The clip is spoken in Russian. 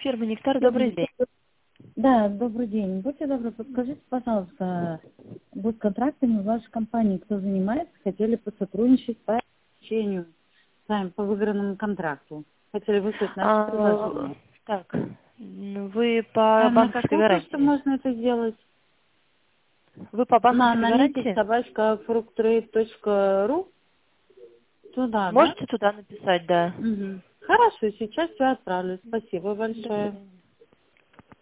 Фирма «Нектар», добрый день. Да, добрый день. Будьте добры, подскажите, пожалуйста, вот контрактами в вашей компании кто занимается, хотели посотрудничать по обучению, сами по выигранному контракту. Хотели выслать наше предложение. Так, вы по На банковской какую почту гарантии? можно это сделать? Вы по На банковской аналитик гарантии? собачка.fructrade.ru. Туда, да? Можете туда написать, да. Угу. Хорошо, сейчас все отправлю. Спасибо До большое. свидания.